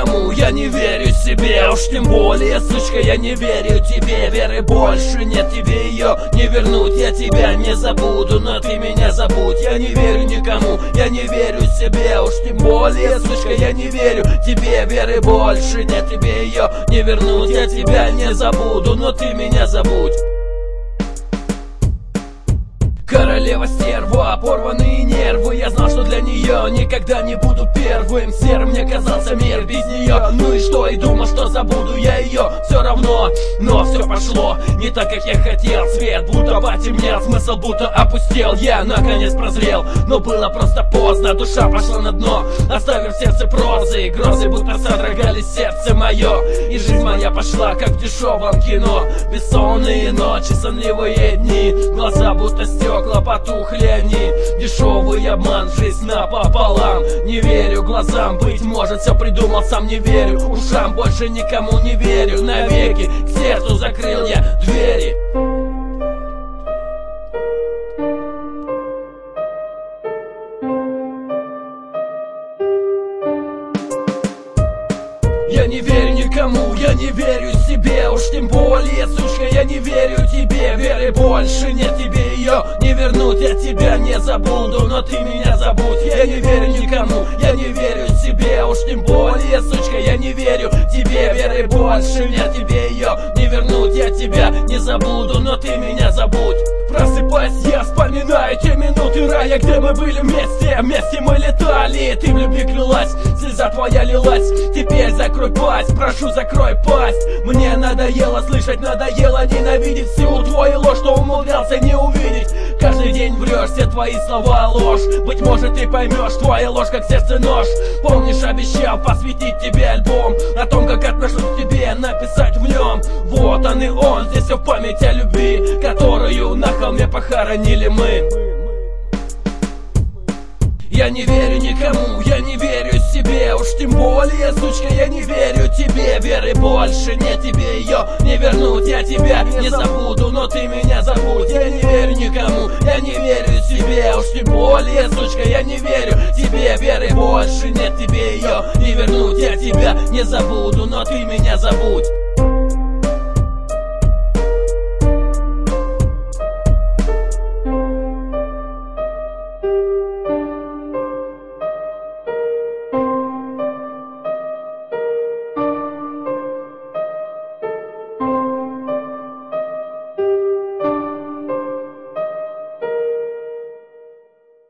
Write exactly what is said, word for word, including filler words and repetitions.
никому, я не верю себе. Уж тем более, сучка, я не верю тебе. Веры больше нет, тебе ее не вернуть. Я тебя не забуду, но ты меня забудь. Я не верю никому, я не верю себе. Уж тем более, сучка, я не верю тебе. Веры больше нет, тебе ее не вернуть. Я тебя не забуду, но ты меня забудь. Королева стерва, порванные нервы. Я знал, что для нее никогда не буду первым. Серым мне казался мир без нее. Ну и что, и думал, что забуду я ее все равно. Но все пошло не так, как я хотел. Свет будто потемнел, смысл будто опустел. Я наконец прозрел, но было просто поздно. Душа пошла на дно, оставив в сердце прозы. Грозы будто содрогали сердце мое. И жизнь моя пошла, как в дешевом кино. Бессонные ночи, сонливые дни. Глаза будто стекла, потухли они. Дешевый обман, жизнь напополам. Не верю глазам, быть может все придумал сам. Не верю ушам, больше никому не верю. Навеки к сердцу закрыл я двери. Я не верю никому, я не верю себе. Уж тем более, сучка, я не верю тебе. Веры больше нет, тебе ее не вернуть. Я тебя не забуду, но ты меня забудь. Я не верю никому, я не верю себе. Уж тем более, сучка, я не верю тебе. Веры больше нет, тебе ее не вернуть. Я тебя не забуду, но ты меня забудь. Просыпаясь, я вспоминаю те минуты рая, где мы были вместе. Вместе мы летали, ты в любви клялась, слеза твоя лилась. Теперь закрой пасть, прошу, закрой пасть. Мне надоело слышать, надоело ненавидеть всю твою ложь, что умудрялся не увидеть. Каждый день врешь, все твои слова ложь. Быть может, ты поймешь, твоя ложь как сердце нож. Помнишь, обещал посвятить тебе альбом о том, как отношусь к тебе, написать в нем. Вот он и он, здесь все в память о любви, которую на холме похоронили мы. Я не верю никому, я не верю себе. Уж тем более, сучка, я не верю тебе. Веры больше нет, тебе ее не вернуть. Я тебя не забуду, но ты меня забудь. Я не верю никому, я не верю себе. Уж тем более, сучка, я не верю тебе. Веры больше нет, тебе ее не вернуть. Я тебя не забуду, но ты меня забудь.